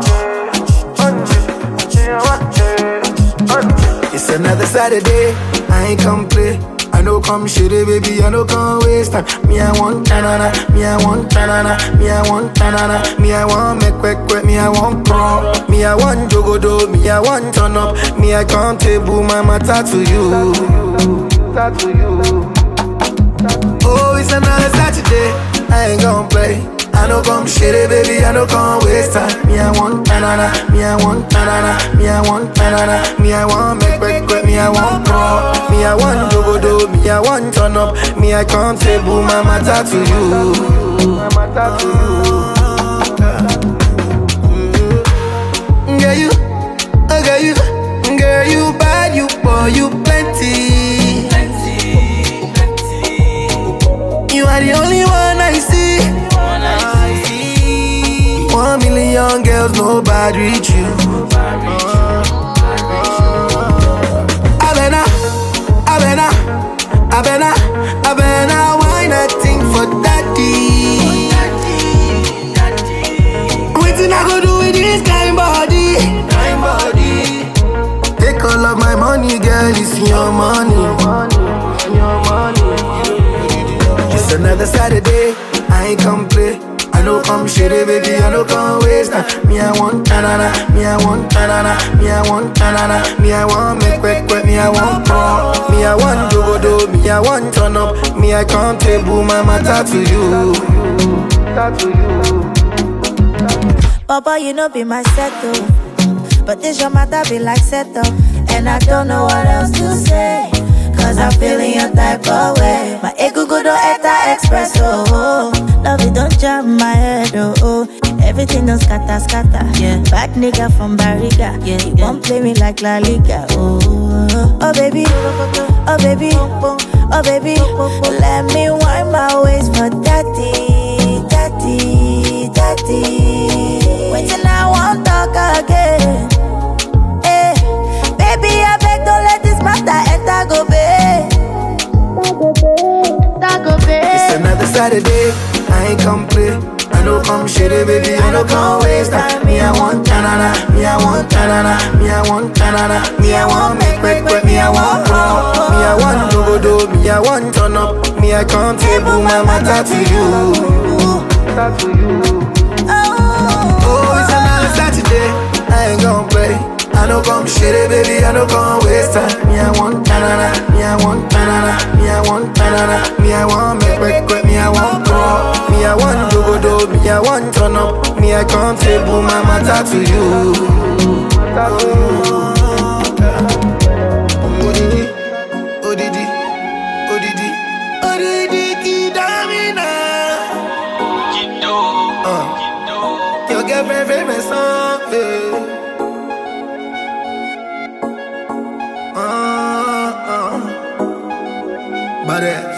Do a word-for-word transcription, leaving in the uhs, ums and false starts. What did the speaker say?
It's another Saturday, I ain't come play. I know come shitty, baby, I know come waste time. Me, I want tanana, me, I want tanana, me, I want tanana, me, I want make quick quick, me, I want pro, me, I want jogodo, me, I want turn up, me, I can't table my matter to you. To you. Oh, it's another Saturday, I ain't gon' play. I know come shitty, baby, I know come waste time. Me, I want tanana, me, I want tanana, me, I want tanana, me, I want make quick quick, me, I want pro, me, I want jogodo, me, I want turn up, me, I can't table my matter to you. My matter to you. Girl, you, oh girl, you, girl, you bad, you boy, you plenty. You are the only one I see. One million girls, nobody reach you. Abena, Abena, Abena, Abena, why nothing for daddy? Waiting I go do with this kind body. Kind body. Take all of my money, girl, it's your money. Your money. It's another Saturday, I ain't come play. I know come shitty, baby, I know come waste time. Me, I want tanana, me, I want tanana, me, I want tanana, me, I want make quick quick, me, I want pro, me, I want jogodo, me, I want turn up, me, I can't table my matter to you. To you. Papa, you know be my settle, but this your matter be like settle, and I don't know what else to say. Cause I'm feeling your type of way. My ego go do etta express, oh, oh. Love it don't jam my head, oh, oh. Everything don't scatter, scatter, yeah. Bad nigga from Barriga, yeah. You won't play me like La Liga, oh. Oh baby, oh baby, oh baby. Let me wind my waist for daddy, daddy, daddy. Wait till I won't talk again. Hey, baby, I beg don't let this matter enter go bed. It's another Saturday, I ain't come play. I know come shitty, baby, I know come waste time. Me, I want tanana, me, I want tanana, me, I want tanana, me, I want make quick quick, me, I want pro, me, I want jogodo, me, I want turn up, me, I can't table my matter to you. To you. Oh, it's another Saturday, I ain't gon' play. I know come shitty, baby, I know come waste time. Me, I want tanana, me, I want tanana, me, I want tanana, me, I want make quick quick, me, I want pro, me, I want jogodo, me, I want turn up, me, I can't table my matter to you. Odidi, Odidi, Odidi, Odidi, Kidamina. Uh, your girlfriend famous song, yeah. Uh, uh. But uh,